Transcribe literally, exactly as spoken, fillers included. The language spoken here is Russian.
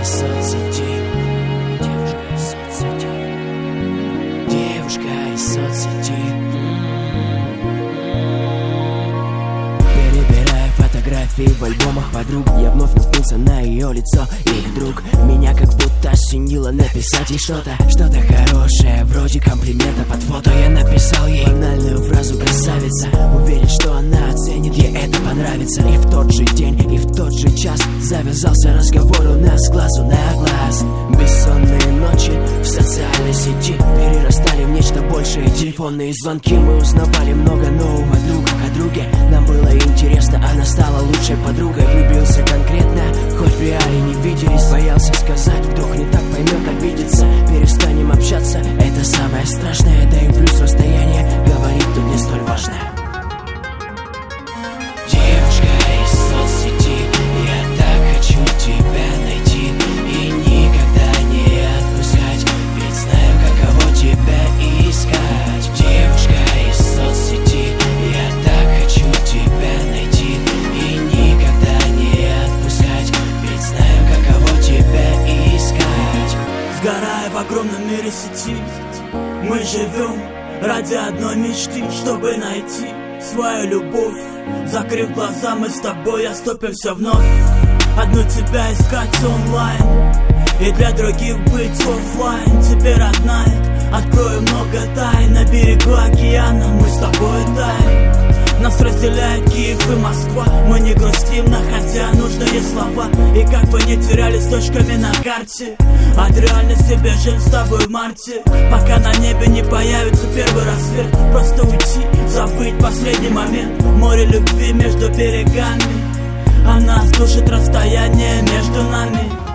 из соцсети, девушка из соцсети, девушка из соцсети. Перебирая фотографии в альбомах подруг, я вновь наткнулся на ее лицо. И вдруг меня как будто осенило написать ей что-то, что-то хорошее, вроде комплимента под фото. Я написал ей банальную фразу «красавица», уверен, что она оценит, ей это понравится. И в тот же день, и в тот же час завязался разговор у нас глазу на глаз. Бессонные ночи в социальной сети перерастали в нечто большее. Телефонные звонки, мы узнавали много нового друга о друге. Нам было интересно, она стала лучшей подругой. Влюбился конкретно, хоть в реале не виделись. Боялся сказать, вдруг не так поймет, обидится. Перестанем общаться, это самое страшное. Да и плюс расстояние говорит тут не столь важное. Девушка из соцсети, я так хочу тебя найти и никогда не отпускать, ведь знаю, каково тебя искать. Девушка из соцсети, я так хочу тебя найти и никогда не отпускать, ведь знаю, каково тебя искать. Сгорая в огромном мире сети, мы живем ради одной мечты, чтобы найти свою любовь. Закрыв глаза, мы с тобой оступимся вновь. Одну тебя искать онлайн и для других быть офлайн. Тебе, родная, открою много тайн. На берегу океана мы с тобой таем. Нас разделяет Киев и Москва. Мы не грустим, находя нужные слова. И как бы не терялись точками на карте, от реальности бежим с тобой в марте. Пока на небе не появится первый рассвет. Просто уйти, забыть последний момент. Море любви между берегами, а нас душит расстояние между нами.